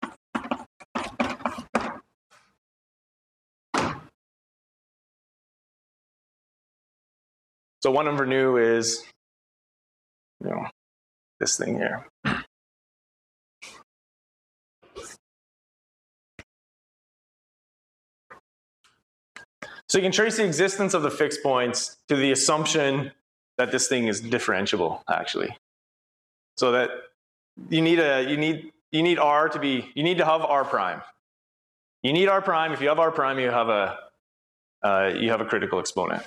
So one over nu is, you know, this thing here. So you can trace the existence of the fixed points to the assumption that this thing is differentiable, actually. So that you need a you need you need R to be you need to have R prime. You need R prime. If you have R prime, you have a uh, you have a critical exponent.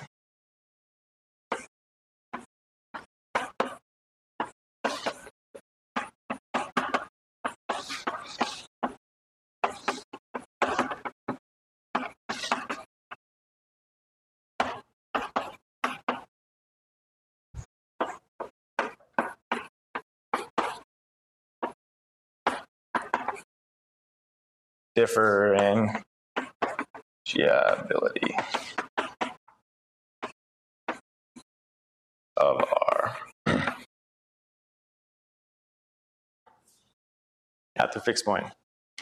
differentiability of R at the fixed point.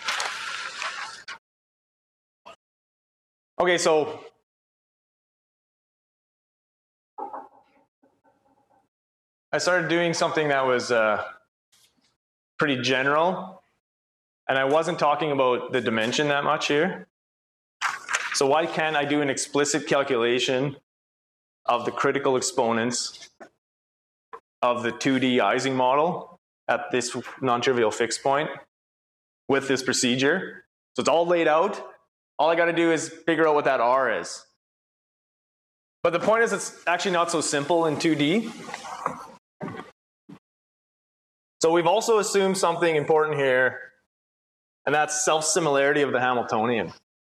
Okay, so I started doing something that was uh, pretty general, and I wasn't talking about the dimension that much here. So why can't I do an explicit calculation of the critical exponents of the two D Ising model at this non-trivial fixed point with this procedure? So it's all laid out. All I got to do is figure out what that R is. But the point is, it's actually not so simple in two D. So we've also assumed something important here, and that's self-similarity of the Hamiltonian.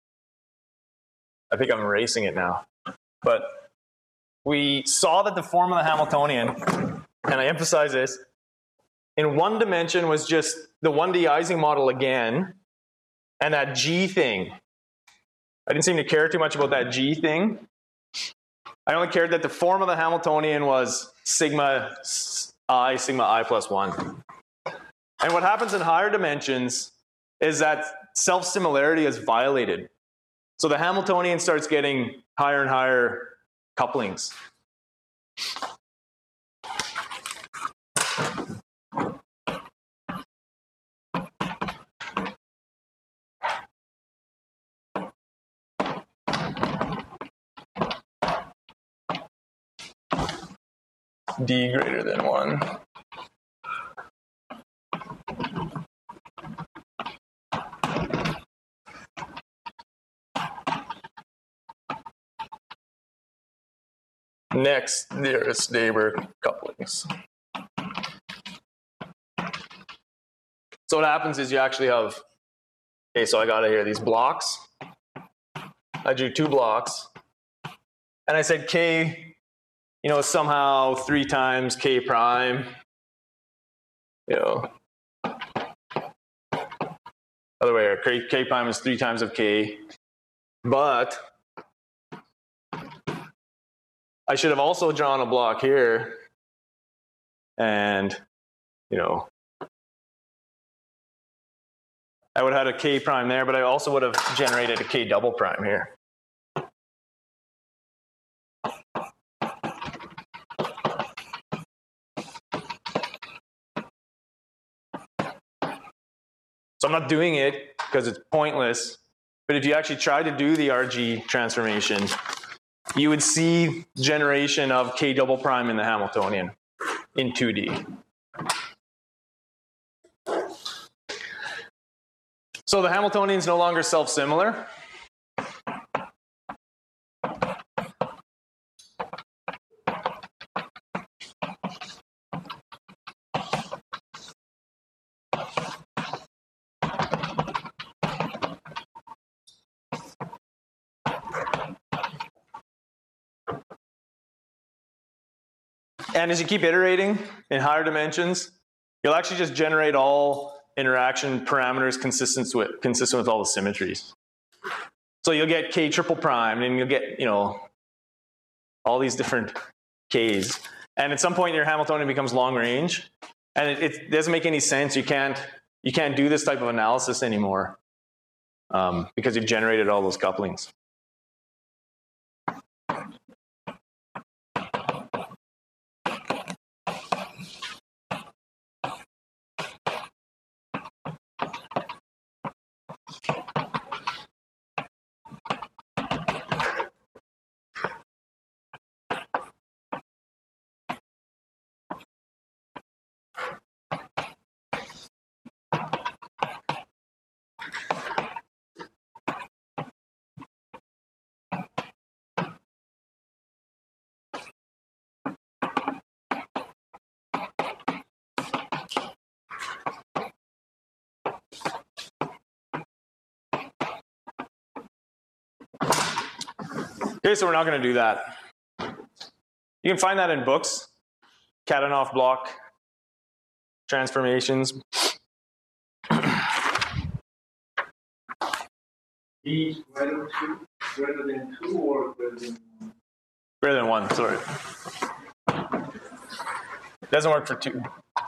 I think I'm erasing it now. But we saw that the form of the Hamiltonian, and I emphasize this, in one dimension was just the one D Ising model again, and that G thing. I didn't seem to care too much about that G thing. I only cared that the form of the Hamiltonian was sigma I, sigma I plus one. And what happens in higher dimensions is that self-similarity is violated. So the Hamiltonian starts getting higher and higher couplings. D greater than one. Next nearest neighbor couplings. So what happens is you actually have, okay, so I got here these blocks. I drew two blocks, and I said K, you know, somehow three times K prime, you know, other way, K, K prime is three times of K, but I should have also drawn a block here, and, you know, I would have had a K prime there, but I also would have generated a K double prime here. So I'm not doing it because it's pointless, but if you actually try to do the R G transformation, you would see generation of K double prime in the Hamiltonian in two D. So the Hamiltonian is no longer self-similar. And as you keep iterating in higher dimensions, you'll actually just generate all interaction parameters consistent with, consistent with all the symmetries. So you'll get K triple prime, and you'll get, you know, all these different Ks. And at some point, your Hamiltonian becomes long range, and it, it doesn't make any sense. You can't, you can't do this type of analysis anymore um, because you've generated all those couplings. Okay, so we're not going to do that. You can find that in books, Kadanoff block transformations. B is greater than two, greater than two or greater than one? Greater than one, sorry. Doesn't work for two.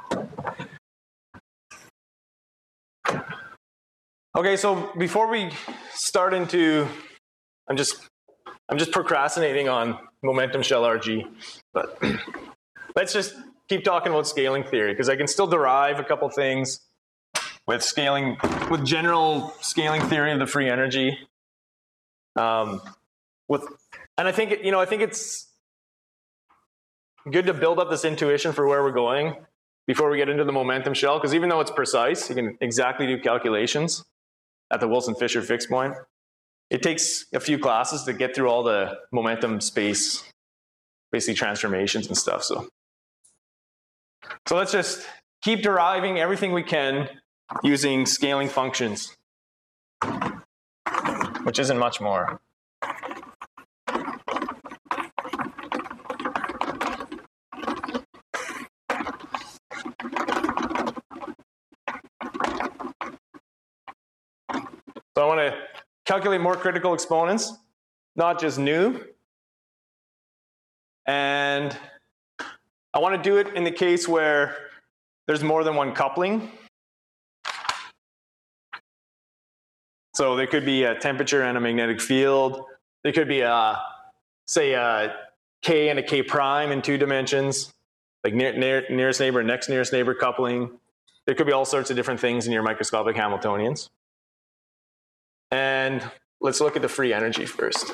Okay, so before we start into, I'm just, I'm just procrastinating on momentum shell R G, but let's just keep talking about scaling theory, because I can still derive a couple things with scaling, with general scaling theory of the free energy. Um, with, and I think, you know, I think it's good to build up this intuition for where we're going before we get into the momentum shell, because even though it's precise, you can exactly do calculations at the Wilson-Fisher fixed point. It takes a few classes to get through all the momentum space, basically transformations and stuff. So, so let's just keep deriving everything we can using scaling functions, which isn't much more. So I want to calculate more critical exponents, not just nu. And I want to do it in the case where there's more than one coupling. So there could be a temperature and a magnetic field. There could be a, say, a K and a K prime in two dimensions, like near, near, nearest neighbor, next nearest neighbor coupling. There could be all sorts of different things in your microscopic Hamiltonians. And let's look at the free energy first.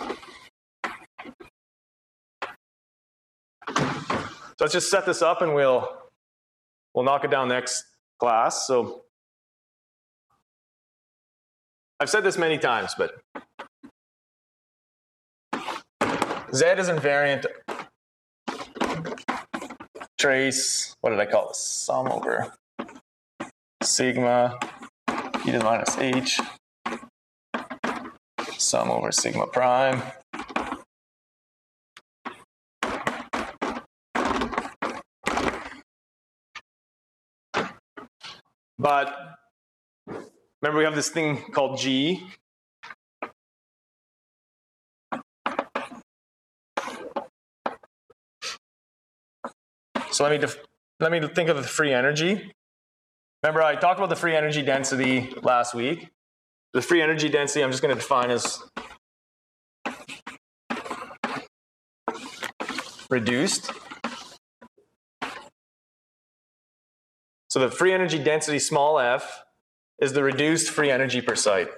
So let's just set this up and we'll, we'll knock it down next class. So I've said this many times, but Z is invariant trace, what did I call this? Sum over sigma e to the minus h, sum over sigma prime. But remember, we have this thing called G. So let me def let me think of the free energy. Remember, I talked about the free energy density last week. The free energy density I'm just going to define as reduced. So the free energy density small f is the reduced free energy per site.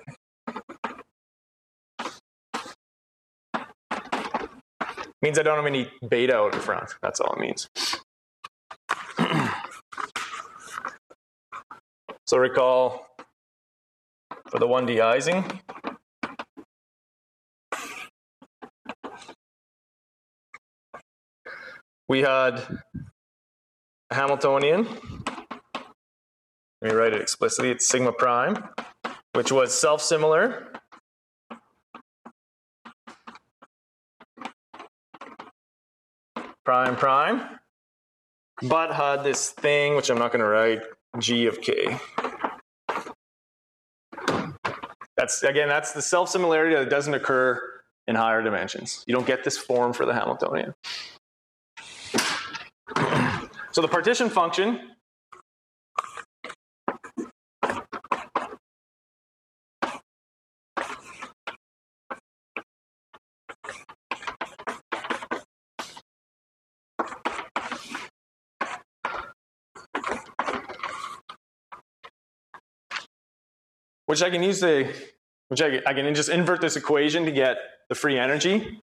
Means I don't have any beta out in front. That's all it means. So recall for the one D Ising, we had a Hamiltonian. Let me write it explicitly. It's sigma prime, which was self-similar. Prime, prime, but had this thing, which I'm not going to write, G of K. That's, again, that's the self-similarity that doesn't occur in higher dimensions. You don't get this form for the Hamiltonian. So the partition function which I can use the, which I, I can just invert this equation to get the free energy,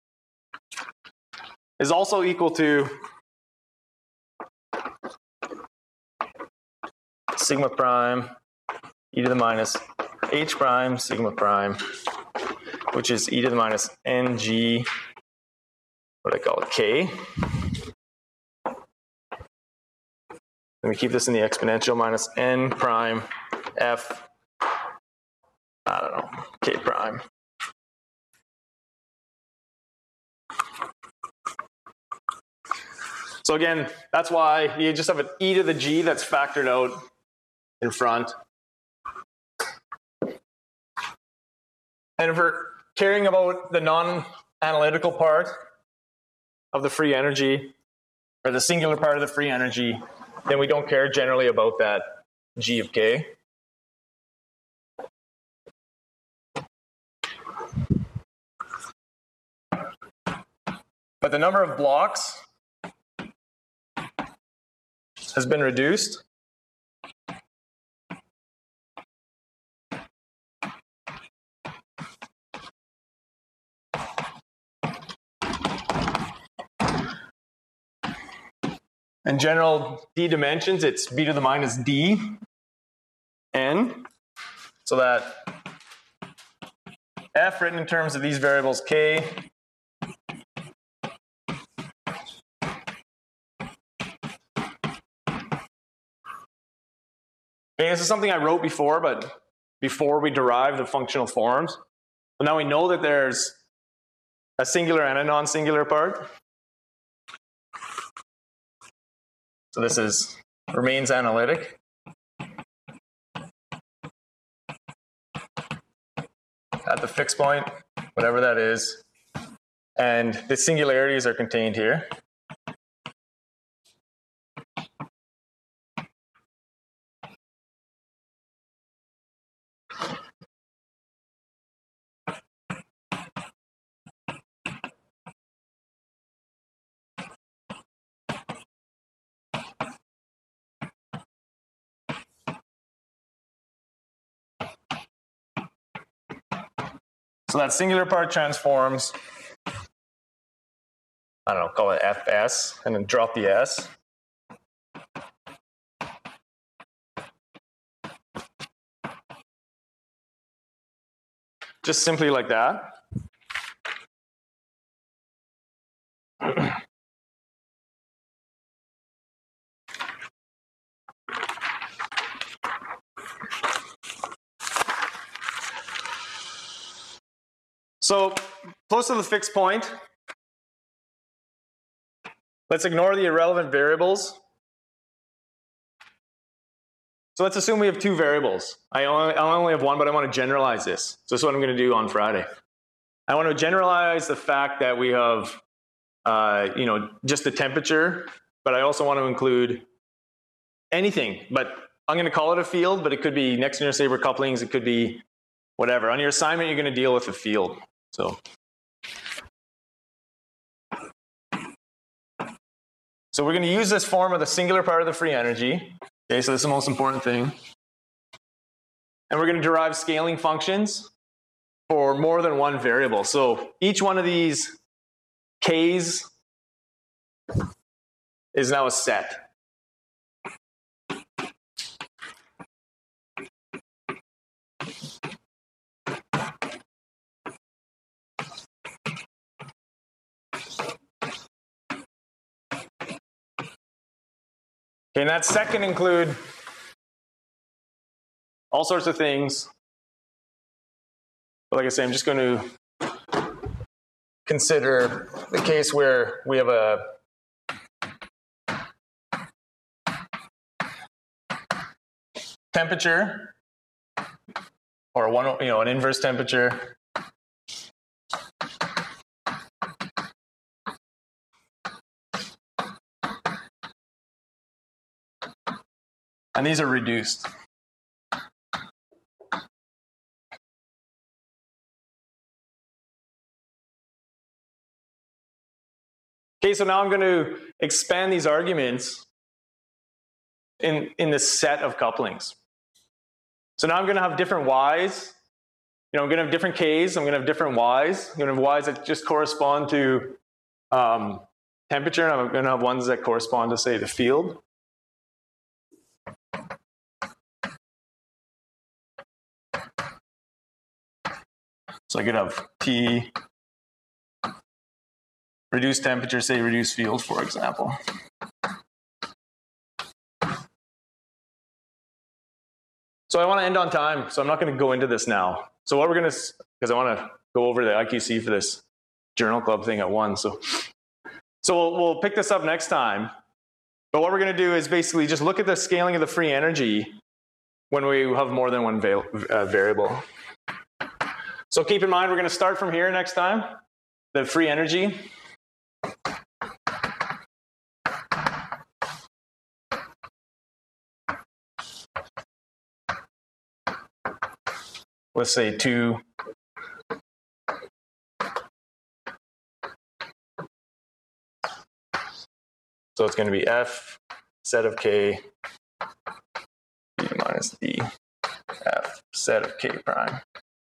is also equal to sigma prime e to the minus h prime sigma prime, which is e to the minus ng, what do I call it, k. Let me keep this in the exponential, minus n prime f, I don't know, k prime. So again, that's why you just have an e to the g that's factored out in front. And if we're caring about the non-analytical part of the free energy, or the singular part of the free energy, then we don't care generally about that G of K. But the number of blocks has been reduced. In general D dimensions, it's b to the minus d n, so that f written in terms of these variables k Okay, this is something I wrote before, but before we derived the functional forms. But now we know that there's a singular and a non-singular part. So this is remains analytic. At the fixed point, whatever that is. And the singularities are contained here. So that singular part transforms, I don't know, call it F S, and then drop the S. Just simply like that. So close to the fixed point, let's ignore the irrelevant variables. So let's assume we have two variables. I only, I only have one, but I want to generalize this. So this is what I'm going to do on Friday. I want to generalize the fact that we have, uh, you know, just the temperature, but I also want to include anything. But I'm going to call it a field, but it could be Next-Near-Saber couplings. It could be whatever. On your assignment, you're going to deal with a field. So, so we're going to use this form of the singular part of the free energy. Okay, so this is the most important thing. And we're going to derive scaling functions for more than one variable. So each one of these k's is now a set. Okay, and that set can include all sorts of things. But like I say, I'm just going to consider the case where we have a temperature or one, you know, an inverse temperature. And these are reduced. Okay, so now I'm going to expand these arguments in, in the set of couplings. So now I'm going to have different y's. You know, I'm going to have different k's. I'm going to have different y's. I'm going to have y's that just correspond to um, temperature, and I'm going to have ones that correspond to, say, the field. So I could have T, reduced temperature, say reduced field, for example. So I want to end on time, so I'm not going to go into this now. So what we're going to, because I want to go over the I Q C for this journal club thing at one. So, so we'll, we'll pick this up next time. But what we're going to do is basically just look at the scaling of the free energy when we have more than one va- uh, variable. So keep in mind, we're going to start from here next time, the free energy. Let's say two. So it's going to be F set of K B minus D F set of K prime.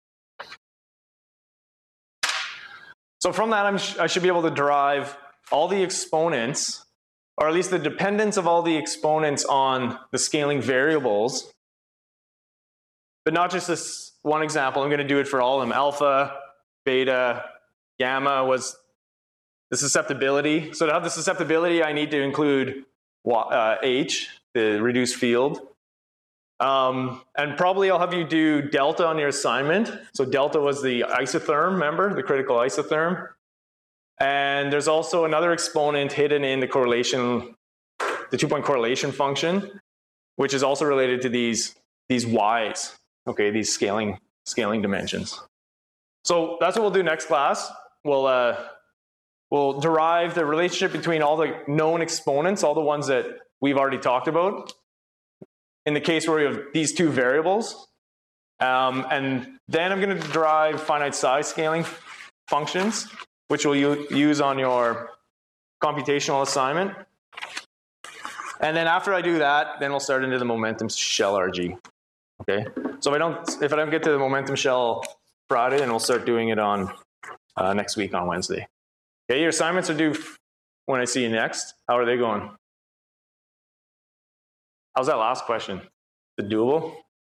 So from that, I'm sh I should be able to derive all the exponents, or at least the dependence of all the exponents on the scaling variables. But not just this one example. I'm going to do it for all of them. Alpha, beta, gamma was the susceptibility. So to have the susceptibility, I need to include uh, H, the reduced field. Um, and probably I'll have you do delta on your assignment. So delta was the isotherm, remember, the critical isotherm. And there's also another exponent hidden in the correlation, the two-point correlation function, which is also related to these, these Y's, okay, these scaling, scaling dimensions. So that's what we'll do next class. We'll, uh, we'll derive the relationship between all the known exponents, all the ones that we've already talked about, in the case where we have these two variables. Um, and then I'm going to derive finite size scaling functions, which we'll use on your computational assignment. And then after I do that, then we'll start into the momentum shell R G. Okay. So if I don't, if I don't get to the momentum shell Friday, then we'll start doing it on uh, next week on Wednesday. Okay. Your assignments are due when I see you next. How are they going? How's that last question? Is it doable?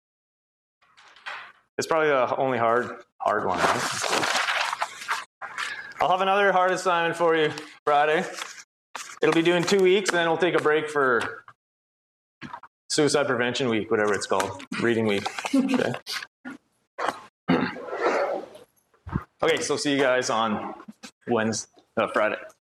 It's probably the only hard, hard one, right? I'll have another hard assignment for you Friday. It'll be due in two weeks, and then we'll take a break for suicide prevention week, whatever it's called, reading week. Okay. Okay, so see you guys on Wednesday, uh, Friday.